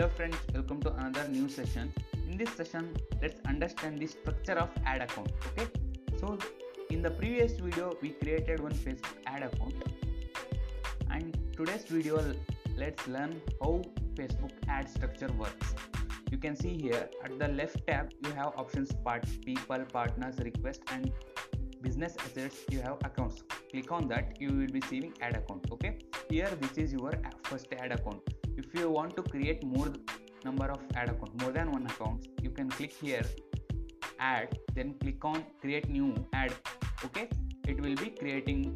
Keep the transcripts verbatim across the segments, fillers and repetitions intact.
Hello friends, welcome to another new session. In this session, let's understand the structure of ad account. Okay, so in the previous video we created one Facebook ad account, and today's video let's learn how Facebook ad structure works. You can see here at the left tab you have options: part people, partners, request, and business assets. You have accounts. Click on that, you will be seeing ad account. Okay, here this is your first ad account. If you want to create more number of ad account, more than one account, you can click here add, then click on create new ad. Okay, it will be creating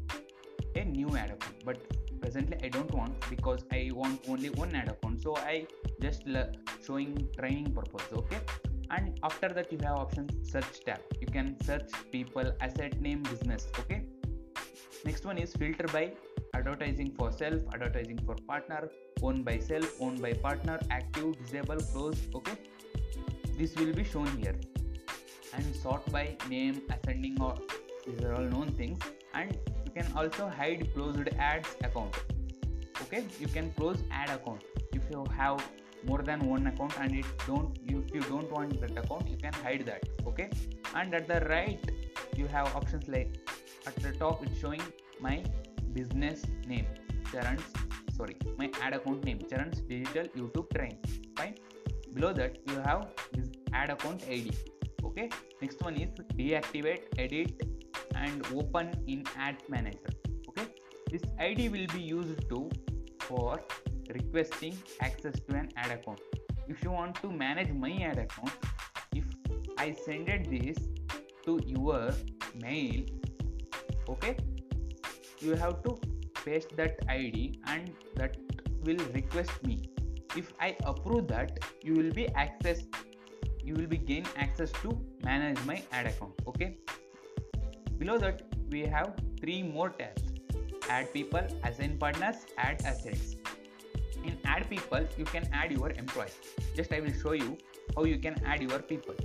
a new ad account, but presently I don't want, because I want only one ad account, so I just l- showing training purpose. Okay, and after that you have option search tab. You can search people, asset name, business. Okay, next one is filter by advertising for self, advertising for partner, owned by self, owned by partner, active, disable, close. Okay, this will be shown here. And sort by name, ascending, or these are all known things. And you can also hide closed ads account. Okay, you can close ad account if you have more than one account, and it don't if you don't want that account, you can hide that. Okay, and at the right you have options like, at the top it's showing my business name, Charan's, sorry, my ad account name, Charan's Digital YouTube Train. Fine. Below that you have this ad account I D. Okay, next one is deactivate, edit, and open in ad manager. Okay, this I D will be used to for requesting access to an ad account. If you want to manage my ad account, if I sended this to your mail, okay, you have to paste that I D and that will request me. If I approve that, you will be access you will be gain access to manage my ad account. Okay, below that we have three more tabs: add people, assign partners, add assets. In add people you can add your employees. Just I will show you how you can add your people.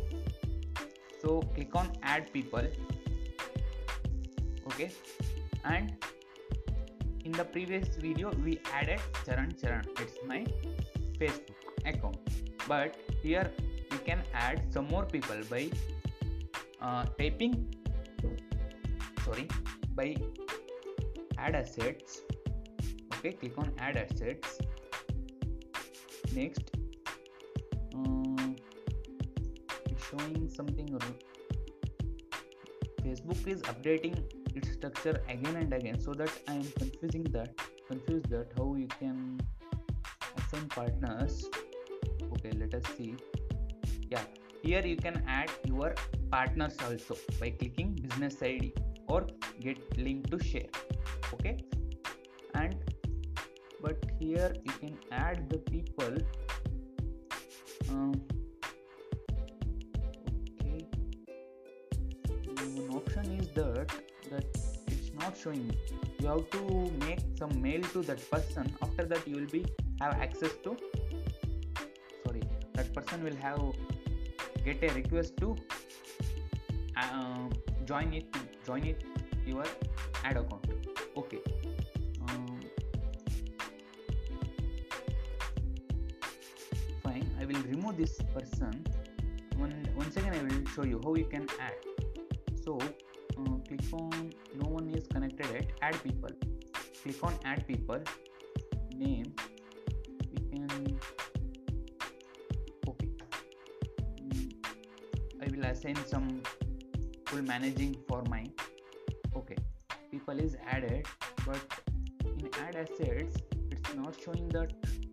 So click on add people. Okay, and in the previous video we added Charan Charan, it's my Facebook account, but here we can add some more people by uh, typing sorry by add assets. Okay, click on add assets. Next um, it's showing something. Facebook is updating its structure again and again, so that I am confusing that confused that how you can assign partners. Okay, let us see. Yeah, here you can add your partners also by clicking business I D or get link to share. Okay, and but here you can add the people. Um, okay, one option is that that it's not showing. You have to make some mail to that person. After that you will be have access to. Sorry, that person will have get a request to uh, join it join it your ad account. Okay, um, fine, I will remove this person. One once again I will show you how you can add. So uh, click on no one is connected at add people. Click on add people. Name we can. Okay, mm, I will assign some full managing for my. Okay, people is added, but in add assets it's not showing that.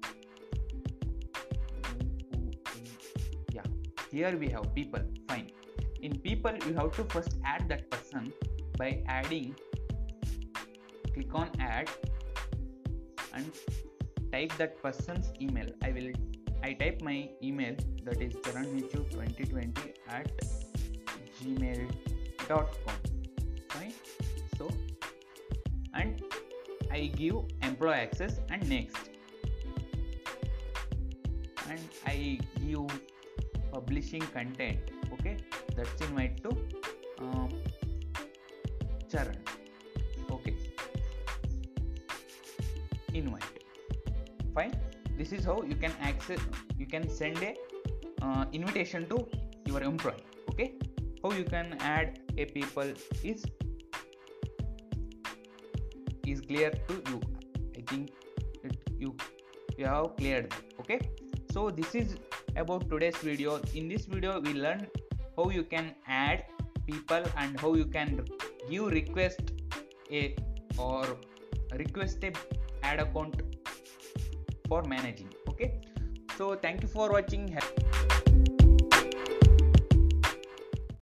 Yeah, here we have people. Fine. In people you have to first add that person by adding. Click on add and type that person's email. I will I type my email, that is charanhichu twenty twenty at gmail dot com. Fine. So and I give employee access and next, and I give publishing content. Okay, that's invite to uh, Charan. Okay, invite. Fine. this is how you can access, you can send a uh, invitation to your employee. Okay, how you can add a people is is clear to you. I think it, you you have cleared that. Okay, so this is about today's video. In this video we learn how you can add people and how you can give request a or request a ad account for managing. Okay, so thank you for watching.